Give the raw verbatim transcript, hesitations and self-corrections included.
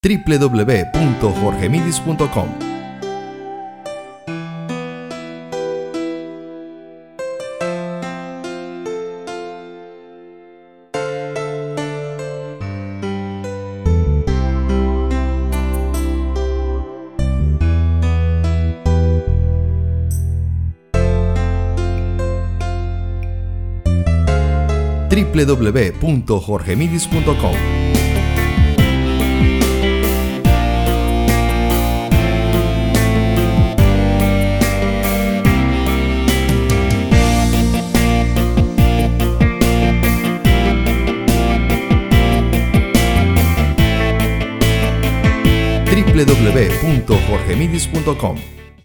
w w w punto jorge midis punto com. w w w punto jorge midis punto com. w w w punto jorge midis punto com.